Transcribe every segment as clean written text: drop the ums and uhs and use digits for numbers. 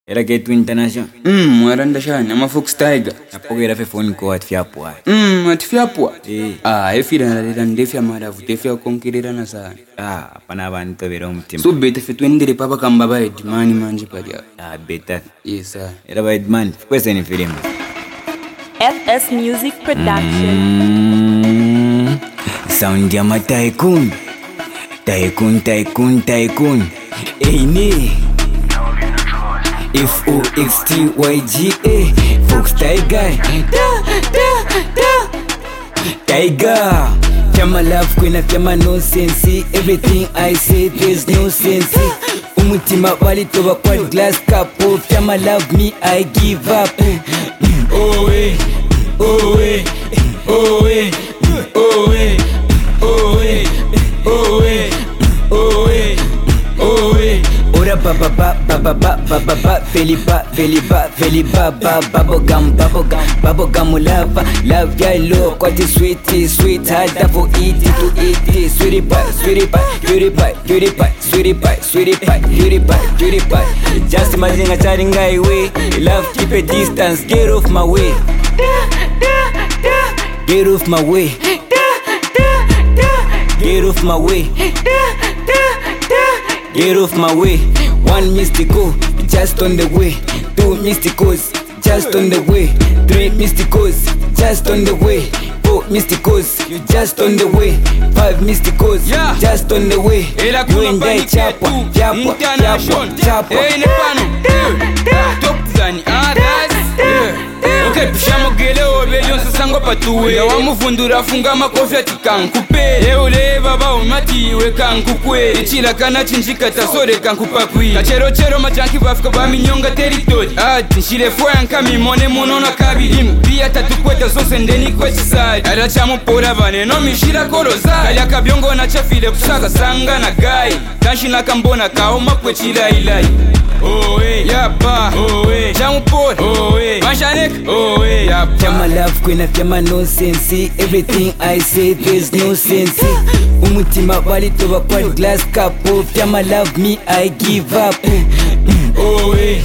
Era que tu international. Mwaranda shani, ama Fox Tiger. Napokera fe phone ko atfiapwa. Atfiapwa? Eh. Efira na ndefya maravu, defya konkirira na sana. Pana abantu bera umutima. So bete fe twendere papa kamba ba Edman manje paja. Beta. Yes sir. Era ba Edman, kwese ni film. FS Music Production. Sound ya Tycoon. Tycoon. Ne. FOXTYGA Fox Tiger. Tiger. Fiamma love queen, fiamma nonsense. Everything I say there's no sense. Umutima wali toba kwa glass cup. Fiamma love me, I give up. Oh way. Ora baba Felipa bubblegum love ya low quite sweet hard for eat to eat sweetie pie just imagine a chatting guy way love keep a distance get off my way get off my way. One mystical, just on the way. Two mysticals, just on the way. Three mysticals, just on the way. Four mysticals, you just on the way. Five mysticals, just on the way. You and I chapa. Top zani others. Okay, pushamo gele obelio sasango patuwe. Ya wamufundura funga makofi atikankupe. Eule baba umati we kankukwe. Ichila kana chinjika tasore kankupakwi. Kachero majanki bafka baminyonga territory. Nshile fwanka mimone munona kabiri. Pia tatukweta zose ndeni kwa chisari. Arachamu pora vane no mishira koroza. Kaya kabyongo na chafile kusaka sanga na gai. Kanshi na kambona kaoma kwe chila ilai. Oh hey, yapa, oh hey, Jamupor, oh hey, Mashanek, oh hey, yapa. Fiamma love queen, fiamma nonsense. Everything I say there's no sense. Umutima wali toba kwa glass cup. Fiamma love me, I give up. Oh hey.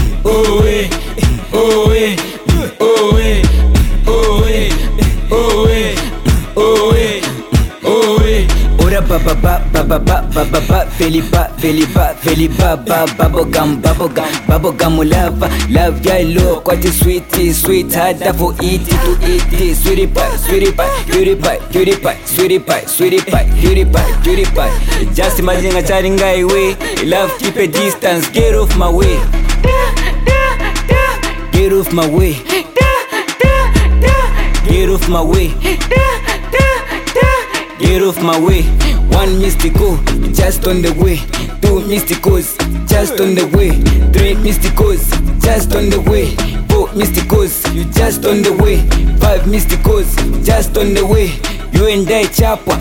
Ora baba Felipa bubblegum love ya low quite sweet hard for eat to eat sweetie pie just imagine a chatting guy way love keep a distance get off my way One mystical, just on the way. Two mysticals, just on the way. Three mysticals, just on the way. Four mysticals, you just on the way. Five mysticals, just on the way. You and I chapa.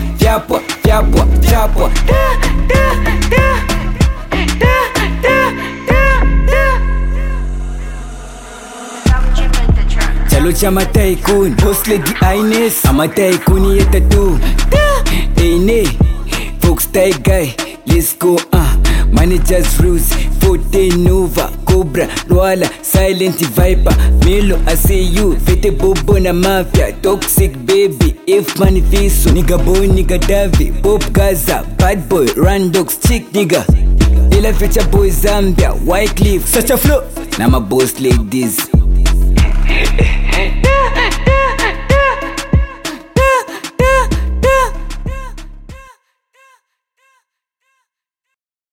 Chalo chama Tycoon, boss lady Ines. Ama Tycoon yeta tu. Ne, Fox Tiger, let's go. Managers rules, Forte Nova, Cobra, Luala, Silent Viper, Melo, I see you, Fete Bobo na Mafia, Toxic Baby, F Manifesto, Nigga Boy, Nigga Davi, Pop Gaza, Bad Boy, Randox, Chick Nigga, Ella Future Boy Zambia, Wycliffe, such a flow. Now my boss like this.